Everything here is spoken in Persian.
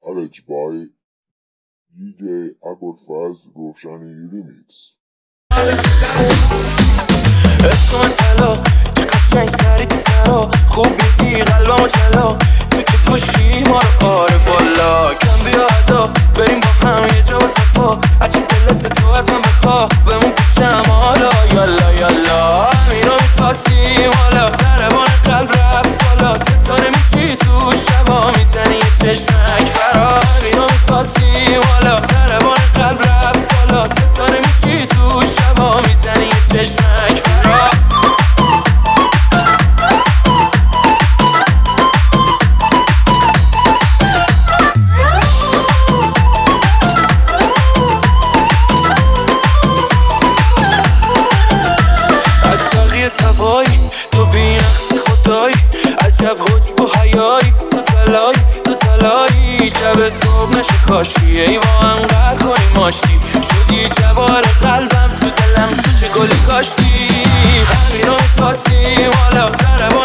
Arranged by DJ Abolfaz Roshan Remix. اسم طلا که قشنگ سری تو فرا خوب میدی قلبمو چلا تو که کشی ما رو آره والا کم بیا ادا بریم با هم یه جا با صفا هرچی دلت تو ازم بخوا بمون پیشم حالا یالا یالا همینو میخواستیم حالا ضربان قلب رفت بالا ستاره میشی تو شبا میزنی یه چشمک برا همینو میخواستیم حالا ضربان قلب رفت بالا ستاره میشی تو شبا میزنی یه چشمک برا سوایی تو بینقصی خدایی عجب حج با حیایی تو تلایی شب صبح نشه کاشی ای با هم قر کنیم ماشتی شدی جوار قلبم تو دلم تو چه گلی کاشتی همین رو میخواستیم حالا